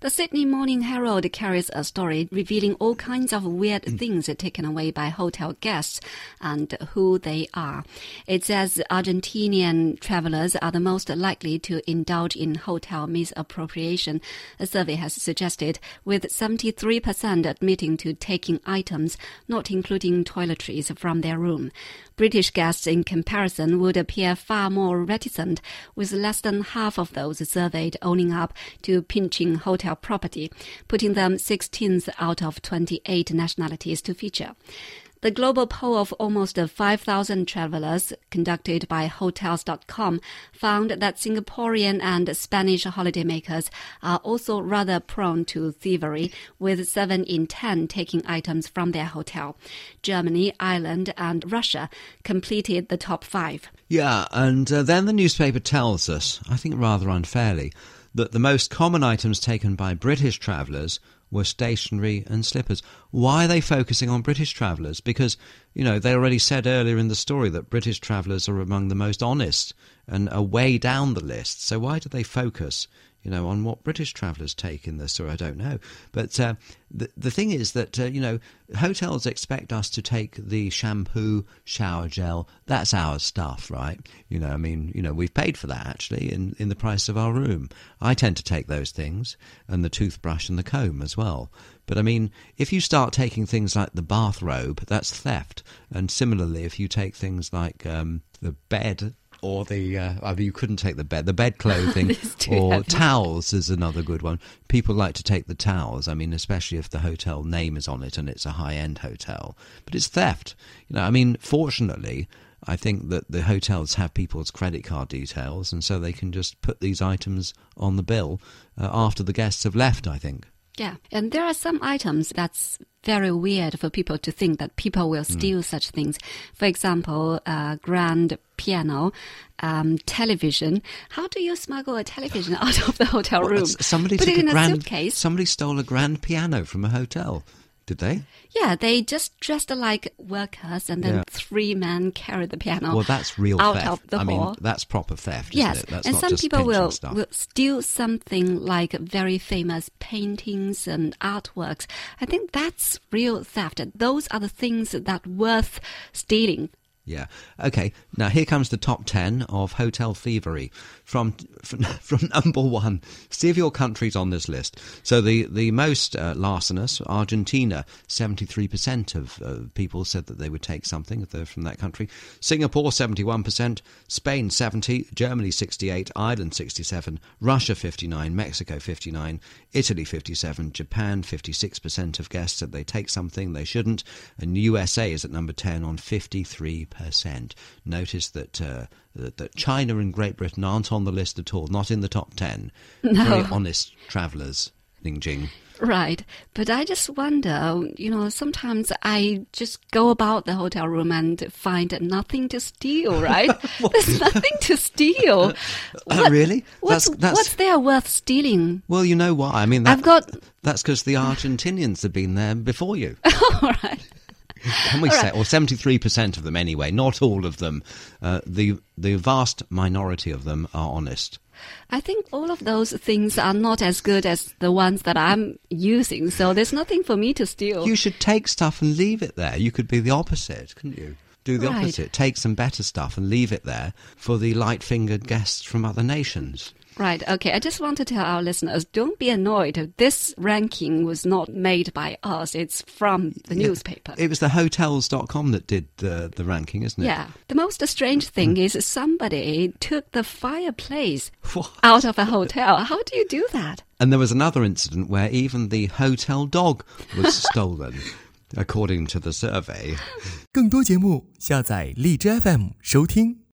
The Sydney Morning Herald carries a story revealing all kinds of weird things taken away by hotel guests and who they are. It says Argentinian travelers are the most likely to indulge in hotel misappropriation, a survey has suggested, with 73% admitting to taking items, not including toiletries, from their room. British guests, in comparison, would appear far more reticent, with less than half of those surveyed owning up to pinching hotel property, putting them 16th out of 28 nationalities to feature. The global poll of almost 5,000 travelers conducted by Hotels.com found that Singaporean and Spanish holidaymakers are also rather prone to thievery, with 7 in 10 taking items from their hotel. Germany, Ireland and Russia completed the top 5. Yeah, and then the newspaper tells us, I think rather unfairly, that the most common items taken by British travellers were stationery and slippers. Why are they focusing on British travellers? Because, you know, they already said earlier in the story that British travellers are among the most honest and are way down the list. So why do they focus, you know, on what British travellers take in this story? I don't know. But the thing is that, you know, hotels expect us to take the shampoo, shower gel. That's our stuff, right? You know, I mean, you know, we've paid for that, actually, in the price of our room. I tend to take those things, and the toothbrush and the comb as well. But, I mean, if you start taking things like the bathrobe, that's theft. And similarly, if you take things like the bed, or you couldn't take the bed clothing, or heavy. Towels is another good one. People like to take the towels, I mean, especially if the hotel name is on it and it's a high-end hotel. But it's theft. You know, I mean, fortunately, I think that the hotels have people's credit card details, and so they can just put these items on the bill after the guests have left, I think. Yeah, and there are some items that's very weird for people to think that people will steal such things. For example, grand piano, television. How do you smuggle a television out of the hotel room? Somebody Put took it in a suitcase. Somebody stole a grand piano from a hotel. Did they? Yeah, they just dressed like workers, and then 3 men carried the piano. Well, that's real out theft. Of the hall. Mean, that's proper theft, yes. isn't it? That's and not some just people will steal something like very famous paintings and artworks. I think that's real theft. Those are the things that worth stealing. Yeah. Okay. Now here comes the top 10 of hotel thievery from number 1. See if your country's on this list. So the most larcenous, Argentina, 73% of people said that they would take something if they're from that country. Singapore, 71%. Spain, 70%. Germany, 68%. Ireland, 67%. Russia, 59%. Mexico, 59%. Italy, 57%. Japan, 56% of guests said they take something they shouldn't. And USA is at number 10 on 53%. Notice that that China and Great Britain aren't on the list at all, not in the top 10. No. Very honest travellers, Ning-Jing. Right. But I just wonder, you know, sometimes I just go about the hotel room and find nothing to steal, right? There's nothing to steal. Really? What's there worth stealing? Well, you know what? I mean, that's because the Argentinians have been there before you. All right. Can we say, or 73% of them anyway, not all of them. The vast minority of them are honest. I think all of those things are not as good as the ones that I'm using, so there's nothing for me to steal. You should take stuff and leave it there. You could be the opposite, couldn't you? Do the opposite. Take some better stuff and leave it there for the light-fingered guests from other nations. Right, okay. I just want to tell our listeners, don't be annoyed. This ranking was not made by us. It's from the newspaper. It was the Hotels.com that did the ranking, isn't it? Yeah. The most strange thing is somebody took the fireplace out of a hotel. How do you do that? And there was another incident where even the hotel dog was stolen, according to the survey. 更多节目下载荔枝FM收听。